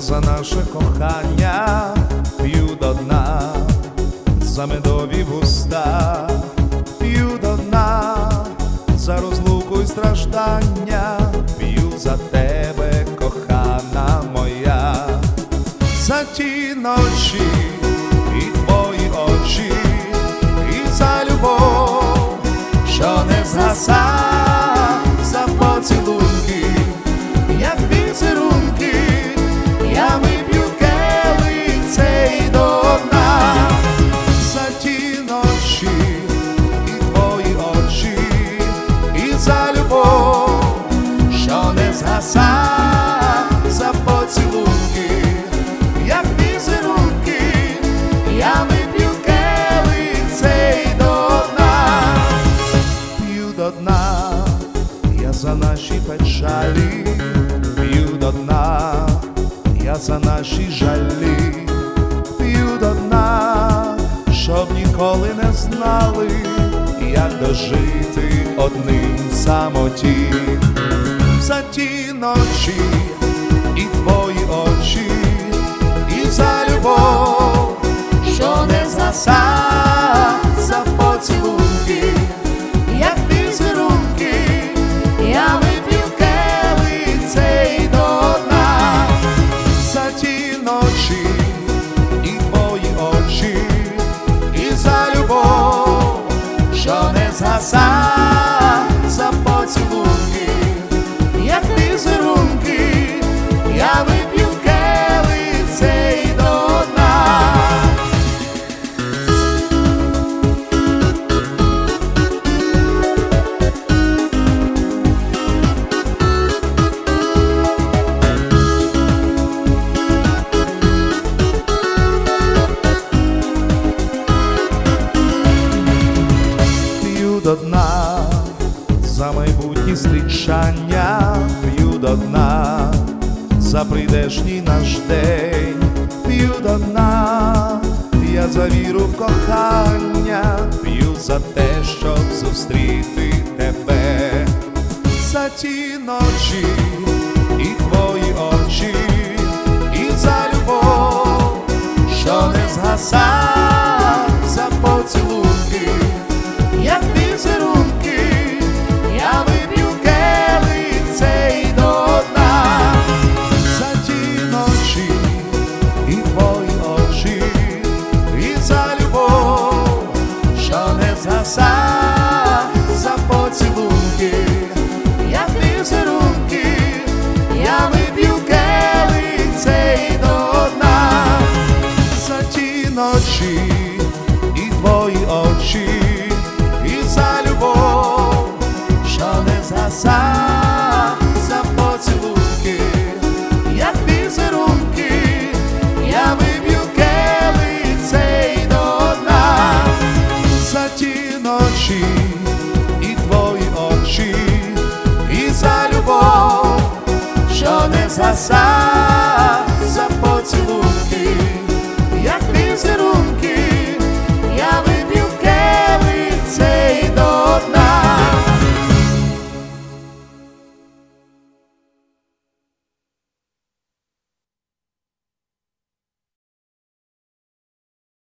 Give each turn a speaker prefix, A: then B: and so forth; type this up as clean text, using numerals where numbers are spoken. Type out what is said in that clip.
A: за наше кохання п'ю до дна, за медові вуста, п'ю до дна, за розлуку й страждання, п'ю за тебе, кохана моя, за ті ночі і твої очі, і за любов, що не згаса, за поцілунки, як візерунки, я вип'ю келих цей до дна, за ті ночі і твої очі, і за любов, що не згаса, за поцілунки, як візерунки, я вип'ю келих цей до дна, п'ю до дна, я за наші печалі, п'ю до дна, я за наші жалі, п'ю до дна, щоб ніколи не знали, як дожити одним в самоті, за ті ночі і твої очі, і за любов, що не згаса, за поцілунки, як візерунки, я вип'ю келих цей до дна, за ті ночі і твої очі, і за любов, що не згаса, за поцілунки, як візерунки, я вип'ю келих цей до дна. П'ю до дна, за майбутні зустрічання, п'ю до дна, за прийдешній наш день, п'ю до дна, я за віру в кохання, п'ю за те, щоб зустріти тебе, за ті ночі і твої очі, і за любов, що не згаса, за поцілунки, як візерунки, я вип'ю келих цей до дна, за ті ночі і твої очі, і за любов, що не згаса, за поцілунки, як візерунки, я вип'ю келих цей до дна, за ті ночі і твої очі, і за любов, що не згаса, за поцілунки, як візерунки, я вип'ю келих цей до дна, за ті ночі і твої очі, і за любов, що не згаса.